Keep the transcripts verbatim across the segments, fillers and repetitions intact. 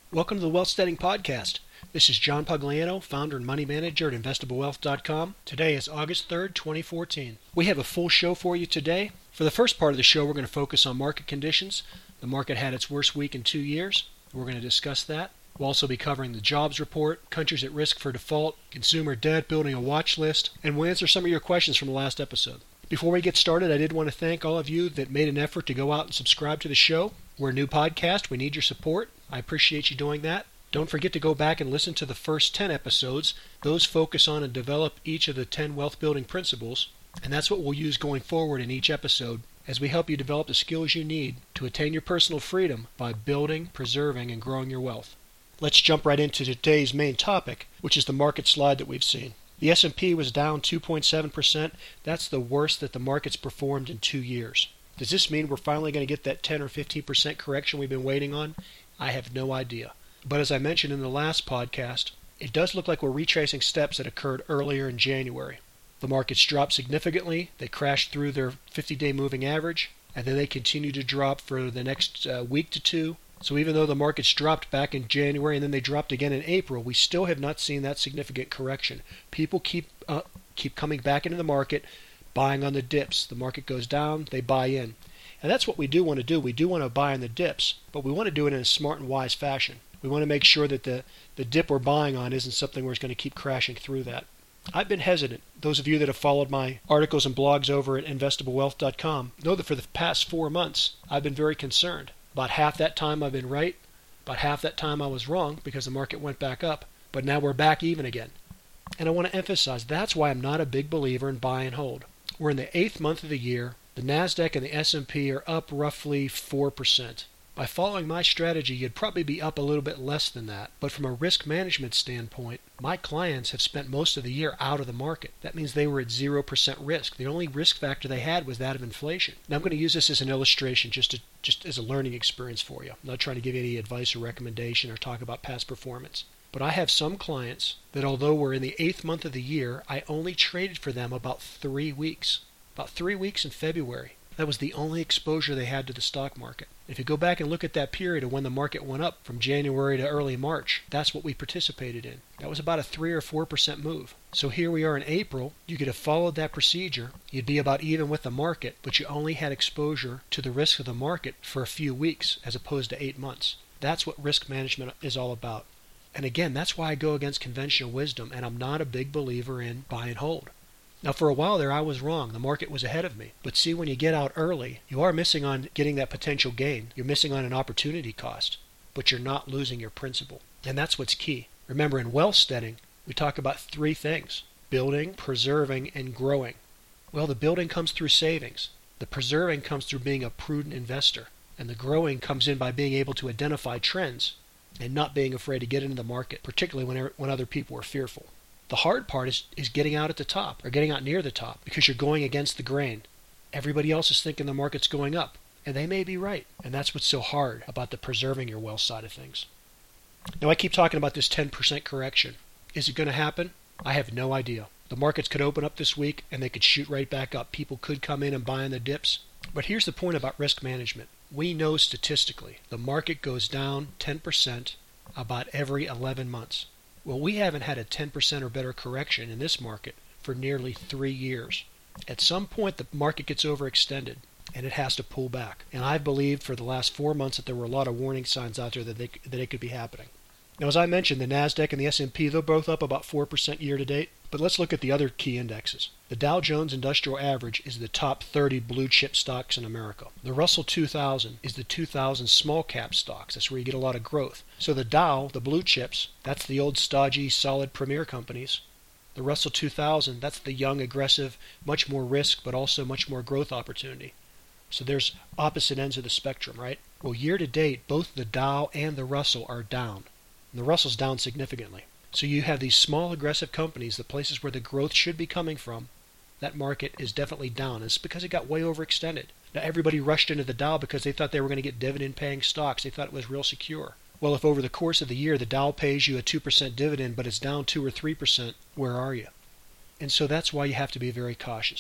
Welcome to the Wealth Steading Podcast. This is John Pugliano, founder and money manager at investable wealth dot com. Today is August third, twenty fourteen. We have a full show for you today. For the first part of the show, we're going to focus on market conditions. The market had its worst week in two years. We're going to discuss that. We'll also be covering the jobs report, countries at risk for default, consumer debt, building a watch list, and we'll answer some of your questions from the last episode. Before we get started, I did want to thank all of you that made an effort to go out and subscribe to the show. We're a new podcast. We need your support. I appreciate you doing that. Don't forget to go back and listen to the first ten episodes. Those focus on and develop each of the ten wealth building principles, and that's what we'll use going forward in each episode as we help you develop the skills you need to attain your personal freedom by building, preserving, and growing your wealth. Let's jump right into today's main topic, which is the market slide that we've seen. The S and P was down two point seven percent. That's the worst that the market's performed in two years. Does this mean we're finally going to get that ten or fifteen percent correction we've been waiting on? I have no idea. But as I mentioned in the last podcast, it does look like we're retracing steps that occurred earlier in January. The markets dropped significantly. They crashed through their fifty-day moving average, and then they continue to drop for the next uh, week to two. So even though the markets dropped back in January and then they dropped again in April, we still have not seen that significant correction. People keep uh, keep coming back into the market, buying on the dips. The market goes down, they buy in. And that's what we do want to do. We do want to buy on the dips, but we want to do it in a smart and wise fashion. We want to make sure that the, the dip we're buying on isn't something where it's going to keep crashing through that. I've been hesitant. Those of you that have followed my articles and blogs over at investable wealth dot com know that for the past four months, I've been very concerned. About half that time I've been right, about half that time I was wrong because the market went back up, but now we're back even again. And I want to emphasize that's why I'm not a big believer in buy and hold. We're in the eighth month of the year. The NASDAQ and the S and P are up roughly four percent. By following my strategy, you'd probably be up a little bit less than that. But from a risk management standpoint, my clients have spent most of the year out of the market. That means they were at zero percent risk. The only risk factor they had was that of inflation. Now I'm going to use this as an illustration, just to, just as a learning experience for you. I'm not trying to give you any advice or recommendation or talk about past performance. But I have some clients that although we're in the eighth month of the year, I only traded for them about three weeks. About three weeks in February. That was the only exposure they had to the stock market. If you go back and look at that period of when the market went up from January to early March, that's what we participated in. That was about a three or four percent move. So here we are in April. You could have followed that procedure. You'd be about even with the market, but you only had exposure to the risk of the market for a few weeks as opposed to eight months. That's what risk management is all about. And again, that's why I go against conventional wisdom, and I'm not a big believer in buy and hold. Now, for a while there, I was wrong. The market was ahead of me. But see, when you get out early, you are missing on getting that potential gain. You're missing on an opportunity cost, but you're not losing your principal. And that's what's key. Remember, in wealth steading, we talk about three things: building, preserving, and growing. Well, the building comes through savings. The preserving comes through being a prudent investor. And the growing comes in by being able to identify trends and not being afraid to get into the market, particularly when, when other people are fearful. The hard part is, is getting out at the top, or getting out near the top, because you're going against the grain. Everybody else is thinking the market's going up, and they may be right. And that's what's so hard about the preserving your wealth side of things. Now, I keep talking about this ten percent correction. Is it going to happen? I have no idea. The markets could open up this week, and they could shoot right back up. People could come in and buy in the dips. But here's the point about risk management. We know statistically the market goes down ten percent about every eleven months. Well, we haven't had a ten percent or better correction in this market for nearly three years. At some point, the market gets overextended, and it has to pull back. And I've believed for the last four months that there were a lot of warning signs out there that, they, that it could be happening. Now, as I mentioned, the NASDAQ and the S and P, they're both up about four percent year to date. But let's look at the other key indexes. The Dow Jones Industrial Average is the top thirty blue chip stocks in America. The Russell two thousand is the two thousand small cap stocks. That's where you get a lot of growth. So the Dow, the blue chips, that's the old stodgy, solid premier companies. The Russell two thousand, that's the young, aggressive, much more risk, but also much more growth opportunity. So there's opposite ends of the spectrum, right? Well, year to date, both the Dow and the Russell are down. And the Russell's down significantly. So you have these small, aggressive companies, the places where the growth should be coming from. That market is definitely down. It's because it got way overextended. Now, everybody rushed into the Dow because they thought they were going to get dividend-paying stocks. They thought it was real secure. Well, if over the course of the year the Dow pays you a two percent dividend, but it's down two or three percent, where are you? And so that's why you have to be very cautious.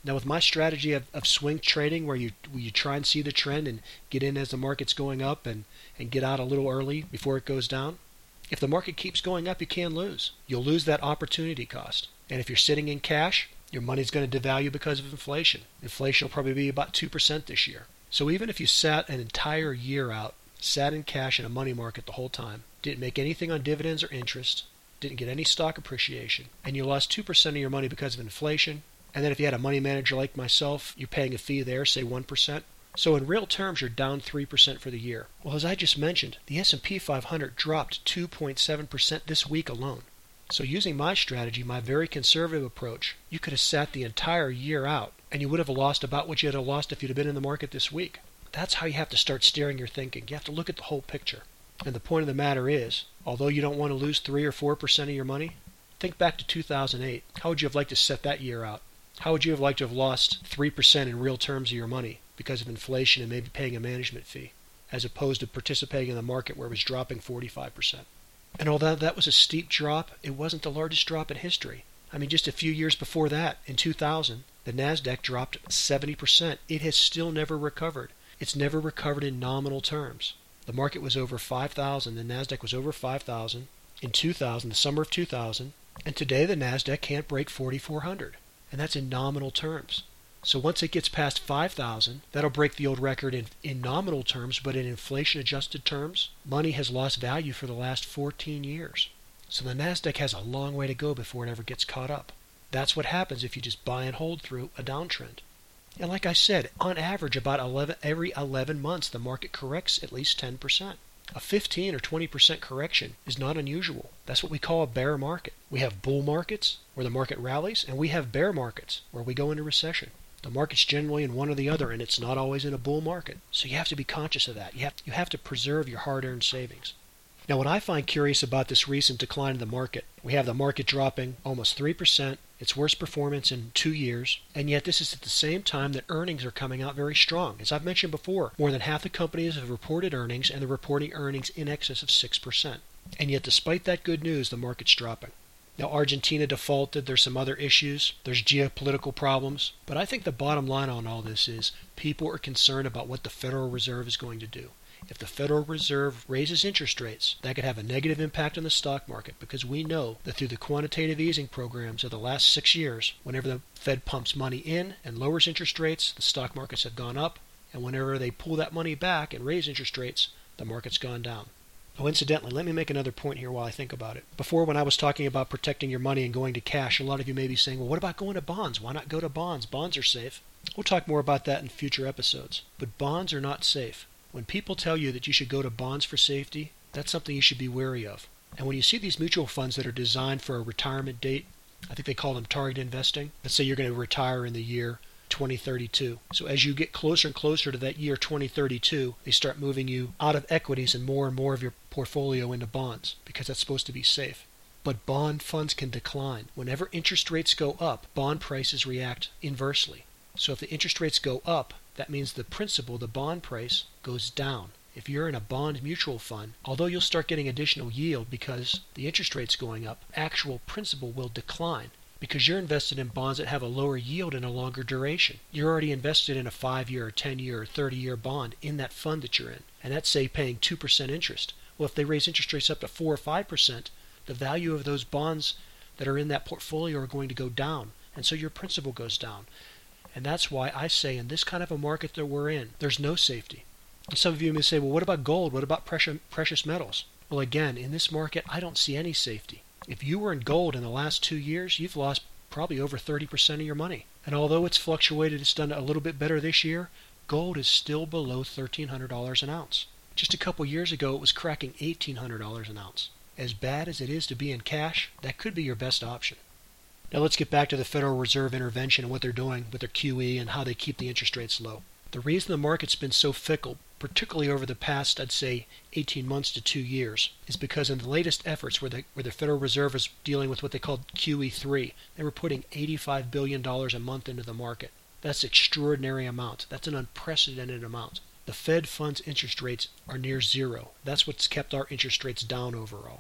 Now, with my strategy of, of swing trading, where you where you try and see the trend and get in as the market's going up and, and get out a little early before it goes down, if the market keeps going up, you can lose. You'll lose that opportunity cost. And if you're sitting in cash, your money's going to devalue because of inflation. Inflation will probably be about two percent this year. So even if you sat an entire year out, sat in cash in a money market the whole time, didn't make anything on dividends or interest, didn't get any stock appreciation, and you lost two percent of your money because of inflation, and then if you had a money manager like myself, you're paying a fee there, say one percent. So in real terms, you're down three percent for the year. Well, as I just mentioned, the S and P five hundred dropped two point seven percent this week alone. So using my strategy, my very conservative approach, you could have sat the entire year out, and you would have lost about what you'd have lost if you'd have been in the market this week. That's how you have to start steering your thinking. You have to look at the whole picture. And the point of the matter is, although you don't want to lose three or four percent of your money, think back to two thousand eight. How would you have liked to set that year out? How would you have liked to have lost three percent in real terms of your money because of inflation and maybe paying a management fee, as opposed to participating in the market where it was dropping forty-five percent? And although that was a steep drop, it wasn't the largest drop in history. I mean, just a few years before that, in two thousand, the NASDAQ dropped seventy percent. It has still never recovered. It's never recovered in nominal terms. The market was over five thousand. The NASDAQ was over five thousand in two thousand, the summer of two thousand. And today the NASDAQ can't break forty-four hundred. And that's in nominal terms. So once it gets past five thousand, that'll break the old record in, in nominal terms, but in inflation-adjusted terms, money has lost value for the last fourteen years. So the NASDAQ has a long way to go before it ever gets caught up. That's what happens if you just buy and hold through a downtrend. And like I said, on average, about eleven, every eleven months, the market corrects at least ten percent. A fifteen or twenty percent correction is not unusual. That's what we call a bear market. We have bull markets, where the market rallies, and we have bear markets, where we go into recession. The market's generally in one or the other, and it's not always in a bull market. So you have to be conscious of that. You have, you have to preserve your hard-earned savings. Now, what I find curious about this recent decline in the market, we have the market dropping almost three percent, its worst performance in two years, and yet this is at the same time that earnings are coming out very strong. As I've mentioned before, more than half the companies have reported earnings, and they're reporting earnings in excess of six percent. And yet, despite that good news, the market's dropping. Now, Argentina defaulted, there's some other issues, there's geopolitical problems, but I think the bottom line on all this is people are concerned about what the Federal Reserve is going to do. If the Federal Reserve raises interest rates, that could have a negative impact on the stock market, because we know that through the quantitative easing programs of the last six years, whenever the Fed pumps money in and lowers interest rates, the stock markets have gone up, and whenever they pull that money back and raise interest rates, the market's gone down. Oh, incidentally, let me make another point here while I think about it. Before, when I was talking about protecting your money and going to cash, a lot of you may be saying, well, what about going to bonds? Why not go to bonds? Bonds are safe. We'll talk more about that in future episodes. But bonds are not safe. When people tell you that you should go to bonds for safety, that's something you should be wary of. And when you see these mutual funds that are designed for a retirement date, I think they call them target investing. Let's say you're going to retire in the year twenty thirty-two. So as you get closer and closer to that year twenty thirty-two, they start moving you out of equities and more and more of your portfolio into bonds, because that's supposed to be safe. But bond funds can decline. Whenever interest rates go up, bond prices react inversely. So if the interest rates go up, that means the principal, the bond price, goes down. If you're in a bond mutual fund, although you'll start getting additional yield because the interest rate's going up, actual principal will decline because you're invested in bonds that have a lower yield and a longer duration. You're already invested in a five-year or ten-year or thirty-year bond in that fund that you're in, and that's, say, paying two percent interest. Well, if they raise interest rates up to four or five percent, the value of those bonds that are in that portfolio are going to go down, and so your principal goes down. And that's why I say in this kind of a market that we're in, there's no safety. And some of you may say, well, what about gold? What about precious precious metals? Well, again, in this market, I don't see any safety. If you were in gold in the last two years, you've lost probably over thirty percent of your money. And although it's fluctuated, it's done a little bit better this year, gold is still below thirteen hundred dollars an ounce. Just a couple years ago, it was cracking eighteen hundred dollars an ounce. As bad as it is to be in cash, that could be your best option. Now let's get back to the Federal Reserve intervention and what they're doing with their Q E and how they keep the interest rates low. The reason the market's been so fickle, particularly over the past, I'd say, eighteen months to two years, is because in the latest efforts where the, where the Federal Reserve was dealing with what they called Q E three, they were putting eighty-five billion dollars a month into the market. That's an extraordinary amount. That's an unprecedented amount. The Fed funds interest rates are near zero. That's what's kept our interest rates down overall.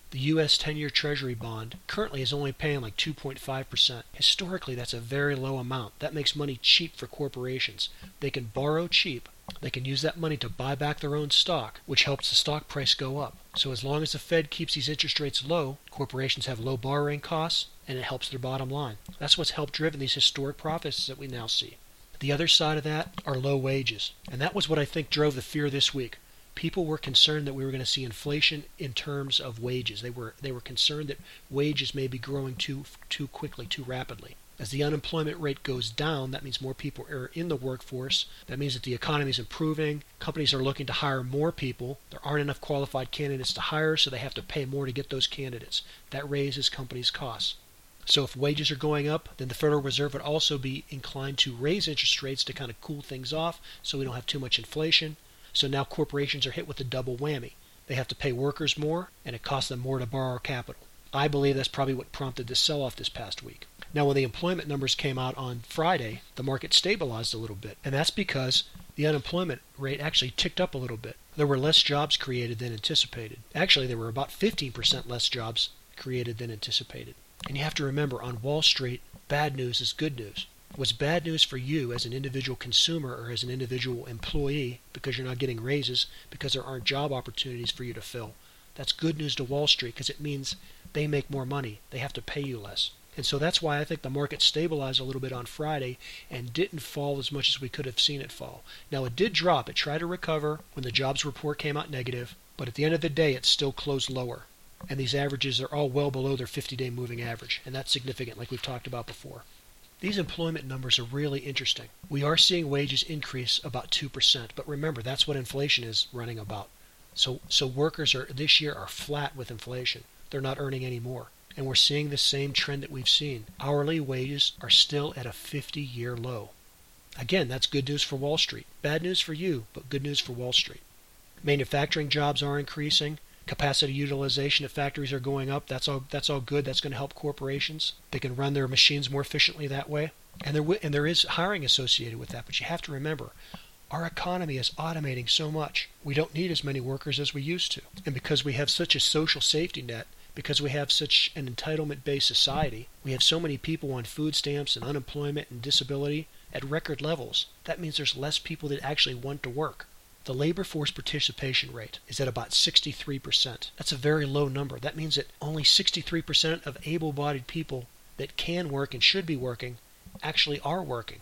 The U S ten-year Treasury bond currently is only paying like two point five percent. Historically, that's a very low amount. That makes money cheap for corporations. They can borrow cheap. They can use that money to buy back their own stock, which helps the stock price go up. So as long as the Fed keeps these interest rates low, corporations have low borrowing costs, and it helps their bottom line. That's what's helped driven these historic profits that we now see. The other side of that are low wages. And that was what I think drove the fear this week. People were concerned that we were going to see inflation in terms of wages. They were they were concerned that wages may be growing too too quickly, too rapidly. As the unemployment rate goes down, that means more people are in the workforce. That means that the economy is improving. Companies are looking to hire more people. There aren't enough qualified candidates to hire, so they have to pay more to get those candidates. That raises companies' costs. So if wages are going up, then the Federal Reserve would also be inclined to raise interest rates to kind of cool things off so we don't have too much inflation. So now corporations are hit with a double whammy. They have to pay workers more, and it costs them more to borrow capital. I believe that's probably what prompted this sell-off this past week. Now, when the employment numbers came out on Friday, the market stabilized a little bit, and that's because the unemployment rate actually ticked up a little bit. There were less jobs created than anticipated. Actually, there were about fifteen percent less jobs created than anticipated. And you have to remember, on Wall Street, bad news is good news. What's bad news for you as an individual consumer or as an individual employee because you're not getting raises, because there aren't job opportunities for you to fill, that's good news to Wall Street because it means they make more money. They have to pay you less. And so that's why I think the market stabilized a little bit on Friday and didn't fall as much as we could have seen it fall. Now, it did drop. It tried to recover when the jobs report came out negative, but at the end of the day, it still closed lower. And these averages are all well below their fifty-day moving average, and that's significant, like we've talked about before. These employment numbers are really interesting. We are seeing wages increase about two percent, but remember, that's what inflation is running about. So so workers are this year are flat with inflation. They're not earning any more. And we're seeing the same trend that we've seen. Hourly wages are still at a fifty-year low. Again, that's good news for Wall Street. Bad news for you, but good news for Wall Street. Manufacturing jobs are increasing. Capacity utilization at factories are going up. That's all that's all good. That's going to help corporations. They can run their machines more efficiently that way. And there and there is hiring associated with that. But you have to remember, our economy is automating so much. We don't need as many workers as we used to. And because we have such a social safety net, because we have such an entitlement-based society, we have so many people on food stamps and unemployment and disability at record levels. That means there's less people that actually want to work. The labor force participation rate is at about sixty-three percent. That's a very low number. That means that only sixty-three percent of able-bodied people that can work and should be working actually are working.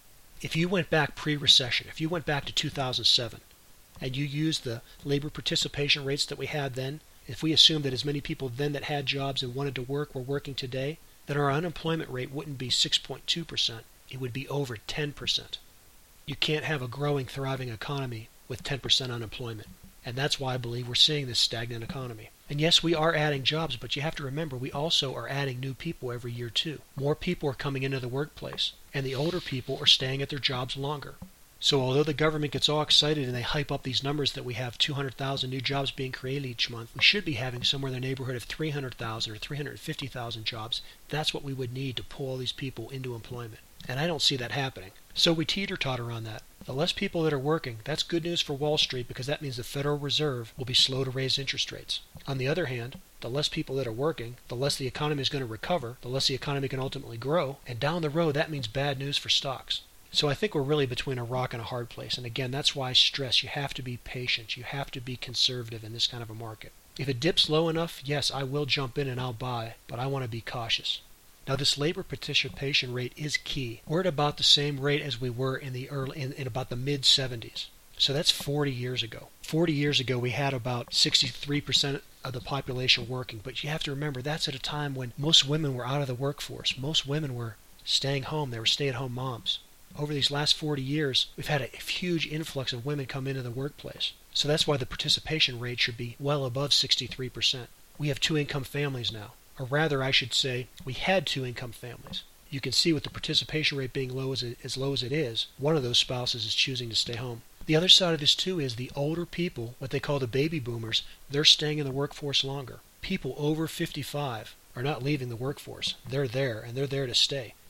If you went back pre-recession, if you went back to two thousand seven, and you used the labor participation rates that we had then, if we assume that as many people then that had jobs and wanted to work were working today, then our unemployment rate wouldn't be six point two percent. It would be over ten percent. You can't have a growing, thriving economy with ten percent unemployment. And that's why I believe we're seeing this stagnant economy. And yes, we are adding jobs, but you have to remember we also are adding new people every year too. More people are coming into the workplace, and the older people are staying at their jobs longer. So although the government gets all excited and they hype up these numbers that we have two hundred thousand new jobs being created each month, we should be having somewhere in the neighborhood of three hundred thousand or three hundred fifty thousand jobs. That's what we would need to pull all these people into employment. And I don't see that happening. So we teeter-totter on that. The less people that are working, that's good news for Wall Street because that means the Federal Reserve will be slow to raise interest rates. On the other hand, the less people that are working, the less the economy is going to recover, the less the economy can ultimately grow, and down the road that means bad news for stocks. So I think we're really between a rock and a hard place. And again, that's why I stress you have to be patient. You have to be conservative in this kind of a market. If it dips low enough, yes, I will jump in and I'll buy, but I want to be cautious. Now, this labor participation rate is key. We're at about the same rate as we were in the early, in, in about the mid seventies. So that's forty years ago. forty years ago, we had about sixty-three percent of the population working. But you have to remember, that's at a time when most women were out of the workforce. Most women were staying home. They were stay-at-home moms. Over these last forty years, we've had a huge influx of women come into the workplace. So that's why the participation rate should be well above sixty-three percent. We have two-income families now. Or rather, I should say, we had two-income families. You can see with the participation rate being low as, it, as low as it is, one of those spouses is choosing to stay home. The other side of this, too, is the older people, what they call the baby boomers, they're staying in the workforce longer. People over fifty-five are not leaving the workforce. They're there, and they're there to stay.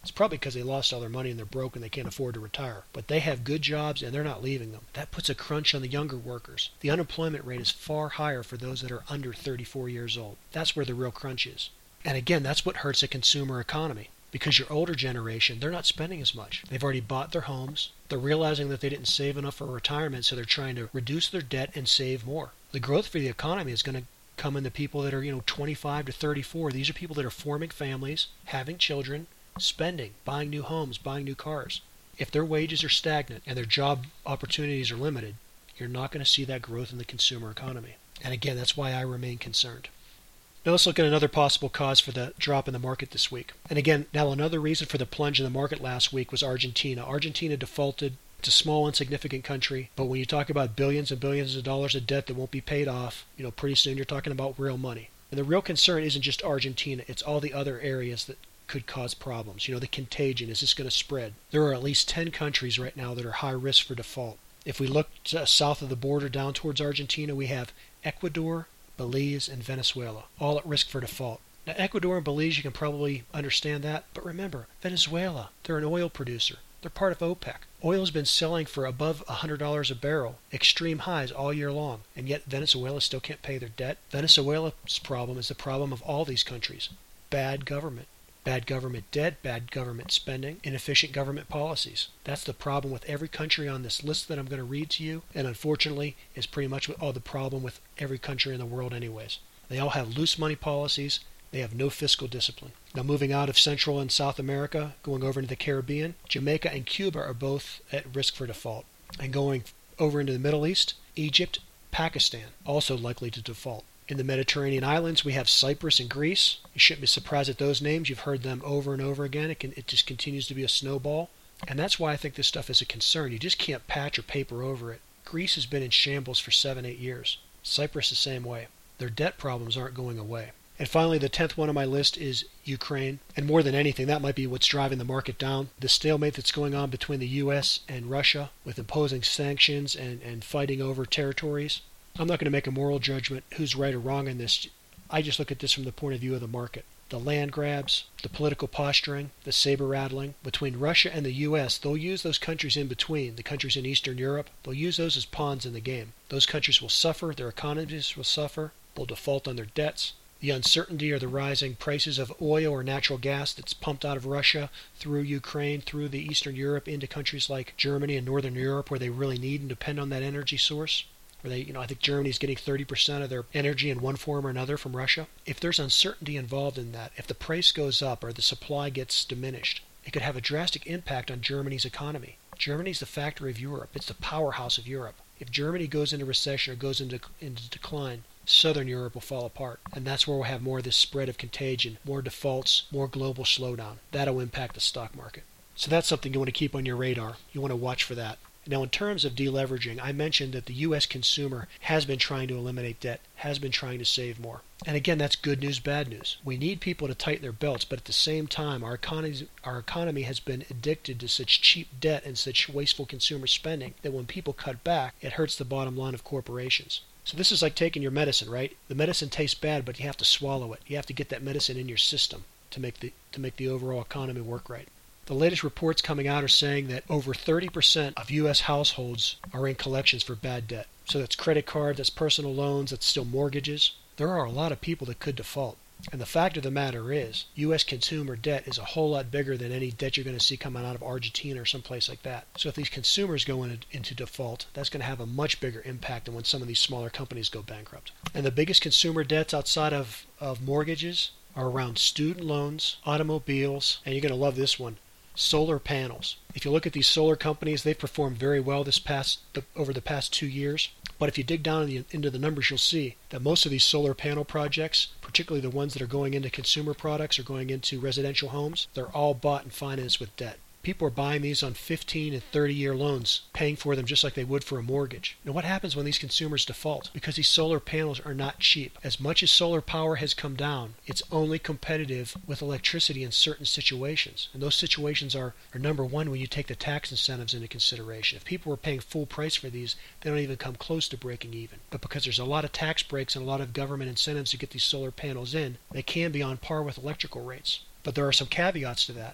It's probably because they lost all their money and they're broke and they can't afford to retire. But they have good jobs and they're not leaving them. That puts a crunch on the younger workers. The unemployment rate is far higher for those that are under thirty-four years old. That's where the real crunch is. And again, that's what hurts a consumer economy. Because your older generation, they're not spending as much. They've already bought their homes. They're realizing that they didn't save enough for retirement, so they're trying to reduce their debt and save more. The growth for the economy is going to come in the people that are, you know, twenty-five to thirty-four. These are people that are forming families, having children, spending, buying new homes, buying new cars. If their wages are stagnant and their job opportunities are limited, you're not going to see that growth in the consumer economy. And again, that's why I remain concerned. Now let's look at another possible cause for the drop in the market this week. And again, now another reason for the plunge in the market last week was Argentina. Argentina defaulted. It's a small, insignificant country, but when you talk about billions and billions of dollars of debt that won't be paid off, you know, pretty soon you're talking about real money. And the real concern isn't just Argentina, it's all the other areas that could cause problems. You know, the contagion, is this going to spread? There are at least ten countries right now that are high risk for default. If we look to, south of the border down towards Argentina, we have Ecuador, Belize, and Venezuela, all at risk for default. Now, Ecuador and Belize, you can probably understand that, but remember, Venezuela, they're an oil producer. They're part of OPEC. Oil's been selling for above one hundred dollars a barrel, extreme highs all year long, and yet Venezuela still can't pay their debt. Venezuela's problem is the problem of all these countries. Bad government. Bad government debt, bad government spending, inefficient government policies. That's the problem with every country on this list that I'm going to read to you, and unfortunately is pretty much all the problem with every country in the world anyways. They all have loose money policies. They have no fiscal discipline. Now moving out of Central and South America, going over into the Caribbean, Jamaica and Cuba are both at risk for default. And going over into the Middle East, Egypt, Pakistan, also likely to default. In the Mediterranean islands, we have Cyprus and Greece. You shouldn't be surprised at those names. You've heard them over and over again. It, can, it just continues to be a snowball. And that's why I think this stuff is a concern. You just can't patch or paper over it. Greece has been in shambles for seven, eight years. Cyprus the same way. Their debt problems aren't going away. And finally, the tenth one on my list is Ukraine. And more than anything, that might be what's driving the market down. The stalemate that's going on between the U S and Russia with imposing sanctions and, and fighting over territories. I'm not going to make a moral judgment who's right or wrong in this. I just look at this from the point of view of the market. The land grabs, the political posturing, the saber rattling. Between Russia and the U S, they'll use those countries in between, the countries in Eastern Europe, they'll use those as pawns in the game. Those countries will suffer, their economies will suffer, they'll default on their debts. The uncertainty or the rising prices of oil or natural gas that's pumped out of Russia through Ukraine, through the Eastern Europe into countries like Germany and Northern Europe where they really need and depend on that energy source. Where they, you know, I think Germany's getting thirty percent of their energy in one form or another from Russia. If there's uncertainty involved in that, if the price goes up or the supply gets diminished, it could have a drastic impact on Germany's economy. Germany's the factory of Europe. It's the powerhouse of Europe. If Germany goes into recession or goes into, into decline, Southern Europe will fall apart. And that's where we'll have more of this spread of contagion, more defaults, more global slowdown. That'll impact the stock market. So that's something you want to keep on your radar. You want to watch for that. Now, in terms of deleveraging, I mentioned that the U S consumer has been trying to eliminate debt, has been trying to save more. And again, that's good news, bad news. We need people to tighten their belts, but at the same time, our economy, our economy has been addicted to such cheap debt and such wasteful consumer spending that when people cut back, it hurts the bottom line of corporations. So this is like taking your medicine, right? The medicine tastes bad, but you have to swallow it. You have to get that medicine in your system to make the to make the overall economy work right. The latest reports coming out are saying that over thirty percent of U S households are in collections for bad debt. So that's credit cards, that's personal loans, that's still mortgages. There are a lot of people that could default. And the fact of the matter is, U S consumer debt is a whole lot bigger than any debt you're going to see coming out of Argentina or someplace like that. So if these consumers go in, into default, that's going to have a much bigger impact than when some of these smaller companies go bankrupt. And the biggest consumer debts outside of, of mortgages are around student loans, automobiles, and you're going to love this one, solar panels. If you look at these solar companies, they've performed very well this past the, over the past two years. But if you dig down in the, into the numbers, you'll see that most of these solar panel projects, particularly the ones that are going into consumer products or going into residential homes, they're all bought and financed with debt. People are buying these on fifteen and thirty year loans, paying for them just like they would for a mortgage. Now what happens when these consumers default? Because these solar panels are not cheap. As much as solar power has come down, it's only competitive with electricity in certain situations. And those situations are, are number one, when you take the tax incentives into consideration. If people were paying full price for these, they don't even come close to breaking even. But because there's a lot of tax breaks and a lot of government incentives to get these solar panels in, they can be on par with electrical rates. But there are some caveats to that.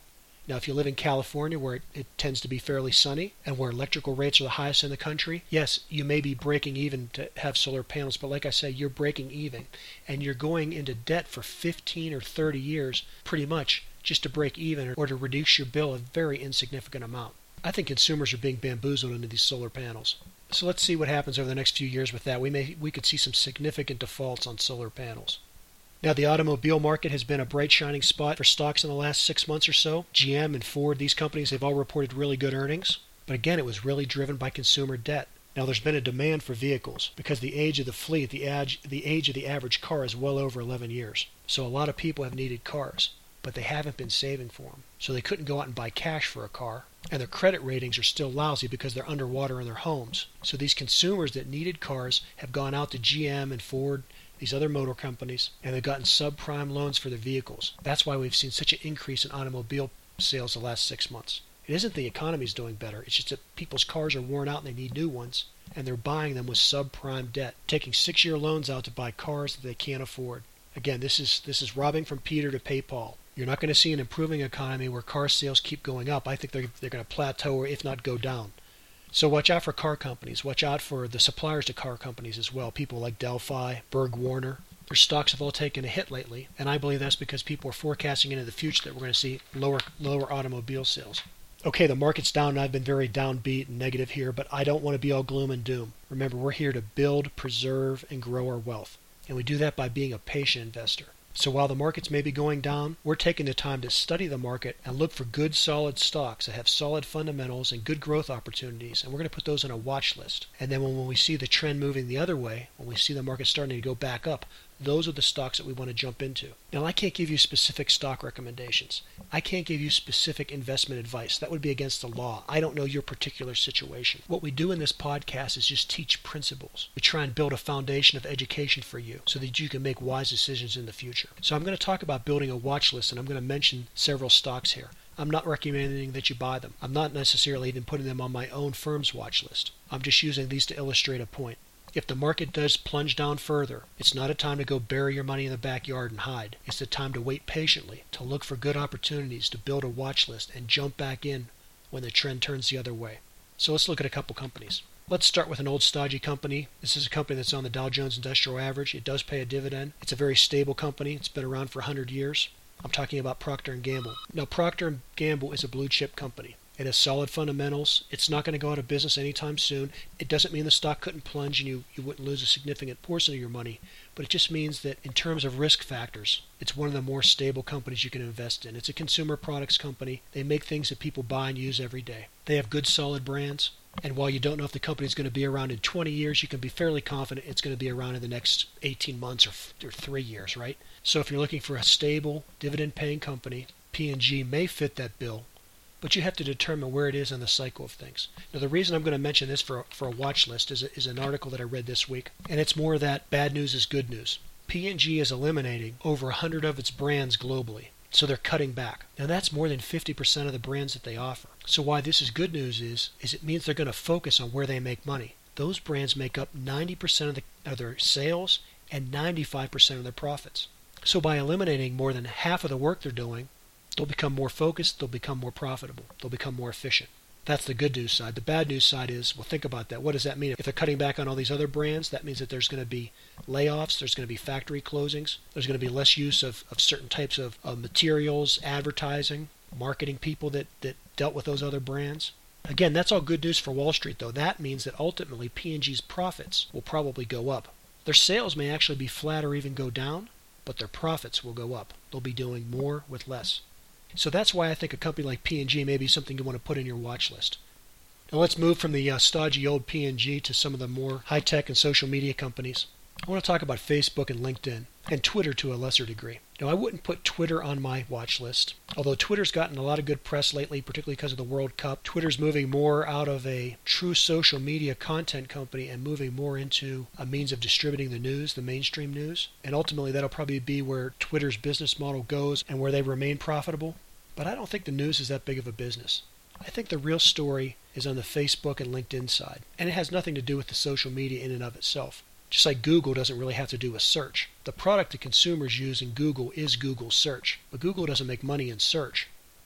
Now, if you live in California, where it, it tends to be fairly sunny and where electrical rates are the highest in the country, yes, you may be breaking even to have solar panels, but like I say, you're breaking even, and you're going into debt for fifteen or thirty years, pretty much, just to break even or to reduce your bill a very insignificant amount. I think consumers are being bamboozled into these solar panels. So let's see what happens over the next few years with that. We may we could see some significant defaults on solar panels. Now, the automobile market has been a bright shining spot for stocks in the last six months or so. G M and Ford, these companies, they've all reported really good earnings. But again, it was really driven by consumer debt. Now, there's been a demand for vehicles because the age of the fleet, the age, the age of the average car is well over eleven years. So a lot of people have needed cars, but they haven't been saving for them. So they couldn't go out and buy cash for a car. And their credit ratings are still lousy because they're underwater in their homes. So these consumers that needed cars have gone out to G M and Ford, these other motor companies, and they've gotten subprime loans for their vehicles. That's why we've seen such an increase in automobile sales the last six months. It isn't the economy's doing better. It's just that people's cars are worn out and they need new ones, and they're buying them with subprime debt, taking six-year loans out to buy cars that they can't afford. Again, this is this is robbing from Peter to pay Paul. You're not going to see an improving economy where car sales keep going up. I think they're, they're going to plateau or if not go down. So watch out for car companies. Watch out for the suppliers to car companies as well. People like Delphi, Berg Warner. Their stocks have all taken a hit lately, and I believe that's because people are forecasting into the future that we're going to see lower lower automobile sales. Okay, the market's down, and I've been very downbeat and negative here, but I don't want to be all gloom and doom. Remember, we're here to build, preserve, and grow our wealth, and we do that by being a patient investor. So while the markets may be going down, we're taking the time to study the market and look for good, solid stocks that have solid fundamentals and good growth opportunities, and we're going to put those on a watch list. And then when, when we see the trend moving the other way, when we see the market starting to go back up, those are the stocks that we want to jump into. Now, I can't give you specific stock recommendations. I can't give you specific investment advice. That would be against the law. I don't know your particular situation. What we do in this podcast is just teach principles. We try and build a foundation of education for you so that you can make wise decisions in the future. So I'm going to talk about building a watch list, and I'm going to mention several stocks here. I'm not recommending that you buy them. I'm not necessarily even putting them on my own firm's watch list. I'm just using these to illustrate a point. If the market does plunge down further, it's not a time to go bury your money in the backyard and hide. It's the time to wait patiently, to look for good opportunities, to build a watch list, and jump back in when the trend turns the other way. So let's look at a couple companies. Let's start with an old stodgy company. This is a company that's on the Dow Jones Industrial Average. It does pay a dividend. It's a very stable company. It's been around for one hundred years. I'm talking about Procter and Gamble. Now, Procter and Gamble is a blue chip company. It has solid fundamentals. It's not going to go out of business anytime soon. It doesn't mean the stock couldn't plunge and you, you wouldn't lose a significant portion of your money, but it just means that in terms of risk factors, it's one of the more stable companies you can invest in. It's a consumer products company. They make things that people buy and use every day. They have good, solid brands. And while you don't know if the company is going to be around in twenty years, you can be fairly confident it's going to be around in the next eighteen months or, or three years, right? So if you're looking for a stable, dividend-paying company, P and G may fit that bill. But you have to determine where it is in the cycle of things. Now, the reason I'm going to mention this for, for a watch list is, a, is an article that I read this week, and it's more that bad news is good news. P and G is eliminating over one hundred of its brands globally, so they're cutting back. Now, that's more than fifty percent of the brands that they offer. So why this is good news is, is it means they're going to focus on where they make money. Those brands make up ninety percent of, the, of their sales and ninety-five percent of their profits. So by eliminating more than half of the work they're doing, they'll become more focused, they'll become more profitable, they'll become more efficient. That's the good news side. The bad news side is, well, think about that. What does that mean? If they're cutting back on all these other brands, that means that there's going to be layoffs, there's going to be factory closings, there's going to be less use of, of certain types of, of materials, advertising, marketing people that, that dealt with those other brands. Again, that's all good news for Wall Street, though. That means that ultimately P and G's profits will probably go up. Their sales may actually be flat or even go down, but their profits will go up. They'll be doing more with less. So that's why I think a company like P and G may be something you want to put in your watch list. Now let's move from the uh, stodgy old P and G to some of the more high-tech and social media companies. I want to talk about Facebook and LinkedIn, and Twitter to a lesser degree. Now, I wouldn't put Twitter on my watch list, although Twitter's gotten a lot of good press lately, particularly because of the World Cup. Twitter's moving more out of a true social media content company and moving more into a means of distributing the news, the mainstream news. And ultimately, that'll probably be where Twitter's business model goes and where they remain profitable. But I don't think the news is that big of a business. I think the real story is on the Facebook and LinkedIn side, and it has nothing to do with the social media in and of itself. Just like Google doesn't really have to do a search. The product that consumers use in Google is Google search, but Google doesn't make money in search.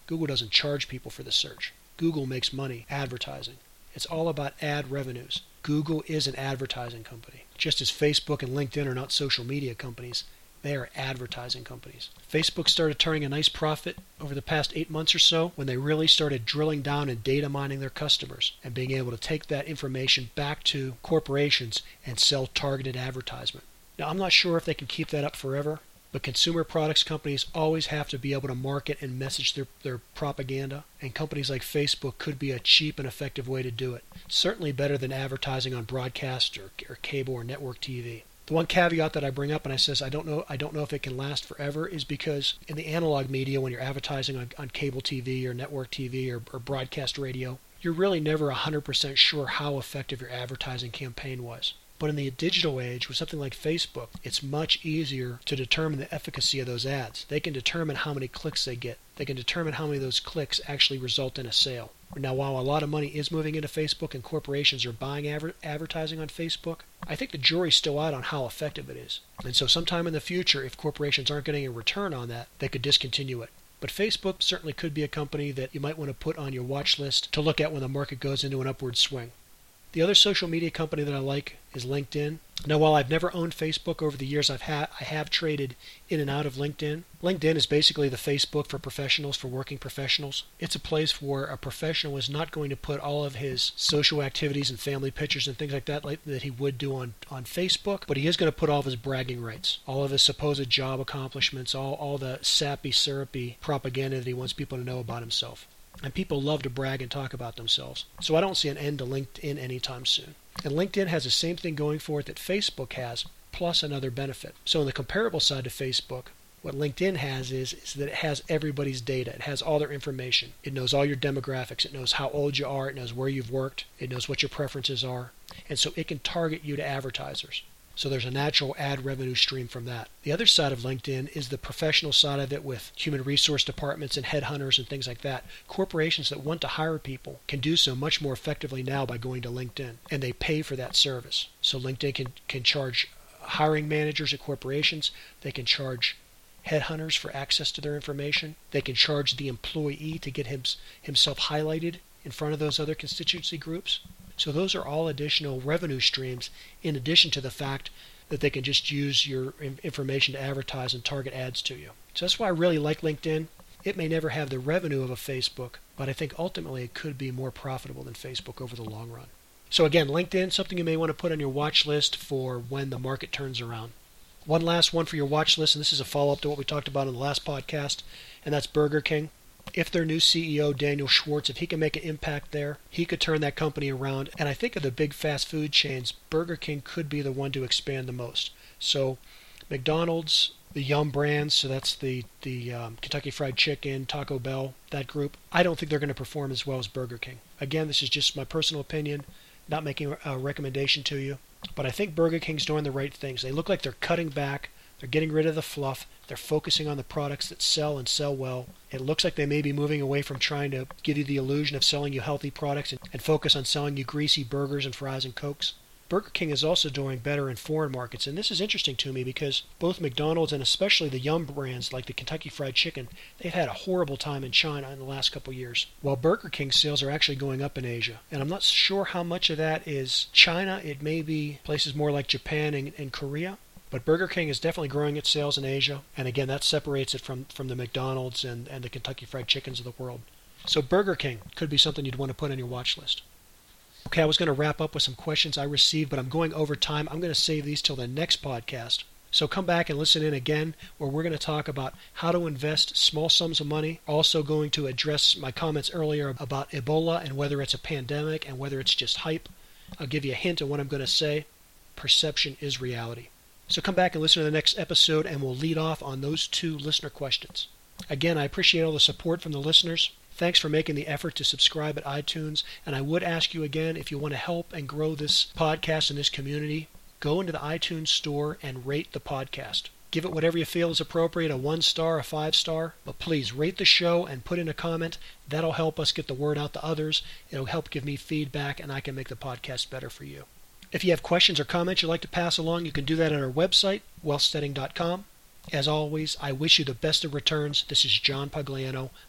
Google doesn't charge people for the search. Google makes money advertising. It's all about ad revenues. Google is an advertising company. Just as Facebook and LinkedIn are not social media companies, they are advertising companies. Facebook started turning a nice profit over the past eight months or so when they really started drilling down and data mining their customers and being able to take that information back to corporations and sell targeted advertisement. Now, I'm not sure if they can keep that up forever, but consumer products companies always have to be able to market and message their, their propaganda, and companies like Facebook could be a cheap and effective way to do it. Certainly better than advertising on broadcast or, or cable or network T V. The one caveat that I bring up, and I says I don't know I don't know if it can last forever, is because in the analog media, when you're advertising on, on cable T V or network T V or, or broadcast radio, you're really never one hundred percent sure how effective your advertising campaign was. But in the digital age, with something like Facebook, it's much easier to determine the efficacy of those ads. They can determine how many clicks they get. They can determine how many of those clicks actually result in a sale. Now, while a lot of money is moving into Facebook and corporations are buying adver- advertising on Facebook, I think the jury's still out on how effective it is. And so sometime in the future, if corporations aren't getting a return on that, they could discontinue it. But Facebook certainly could be a company that you might want to put on your watch list to look at when the market goes into an upward swing. The other social media company that I like is LinkedIn. Now, while I've never owned Facebook over the years, I've had I have traded in and out of LinkedIn. LinkedIn is basically the Facebook for professionals, for working professionals. It's a place where a professional is not going to put all of his social activities and family pictures and things like that like that he would do on, on Facebook, but he is going to put all of his bragging rights, all of his supposed job accomplishments, all, all the sappy, syrupy propaganda that he wants people to know about himself. And people love to brag and talk about themselves. So I don't see an end to LinkedIn anytime soon. And LinkedIn has the same thing going for it that Facebook has, plus another benefit. So on the comparable side to Facebook, what LinkedIn has is, is that it has everybody's data. It has all their information. It knows all your demographics. It knows how old you are. It knows where you've worked. It knows what your preferences are. And so it can target you to advertisers. So there's a natural ad revenue stream from that. The other side of LinkedIn is the professional side of it with human resource departments and headhunters and things like that. Corporations that want to hire people can do so much more effectively now by going to LinkedIn, and they pay for that service. So LinkedIn can, can charge hiring managers at corporations. They can charge headhunters for access to their information. They can charge the employee to get him, himself highlighted in front of those other constituency groups. So those are all additional revenue streams in addition to the fact that they can just use your information to advertise and target ads to you. So that's why I really like LinkedIn. It may never have the revenue of a Facebook, but I think ultimately it could be more profitable than Facebook over the long run. So again, LinkedIn, something you may want to put on your watch list for when the market turns around. One last one for your watch list, and this is a follow-up to what we talked about in the last podcast, and that's Burger King. If their new C E O, Daniel Schwartz, if he can make an impact there, he could turn that company around. And I think of the big fast food chains, Burger King could be the one to expand the most. So McDonald's, the Yum brands, so that's the, the um, Kentucky Fried Chicken, Taco Bell, that group, I don't think they're going to perform as well as Burger King. Again, this is just my personal opinion, not making a recommendation to you. But I think Burger King's doing the right things. They look like they're cutting back. They're getting rid of the fluff. They're focusing on the products that sell and sell well. It looks like they may be moving away from trying to give you the illusion of selling you healthy products and, and focus on selling you greasy burgers and fries and Cokes. Burger King is also doing better in foreign markets, and this is interesting to me because both McDonald's and especially the Yum brands like the Kentucky Fried Chicken, they've had a horrible time in China in the last couple of years, while Burger King sales are actually going up in Asia. And I'm not sure how much of that is China. It may be places more like Japan and, and Korea. But Burger King is definitely growing its sales in Asia. And again, that separates it from, from the McDonald's and, and the Kentucky Fried Chickens of the world. So Burger King could be something you'd want to put on your watch list. Okay, I was going to wrap up with some questions I received, but I'm going over time. I'm going to save these till the next podcast. So come back and listen in again, where we're going to talk about how to invest small sums of money. Also going to address my comments earlier about Ebola and whether it's a pandemic and whether it's just hype. I'll give you a hint of what I'm going to say. Perception is reality. So come back and listen to the next episode, and we'll lead off on those two listener questions. Again, I appreciate all the support from the listeners. Thanks for making the effort to subscribe at iTunes. And I would ask you again, if you want to help and grow this podcast and this community, go into the iTunes store and rate the podcast. Give it whatever you feel is appropriate, a one star, a five star. But please rate the show and put in a comment. That'll help us get the word out to others. It'll help give me feedback, and I can make the podcast better for you. If you have questions or comments you'd like to pass along, you can do that at our website, wealthsteading dot com. As always, I wish you the best of returns. This is John Pugliano.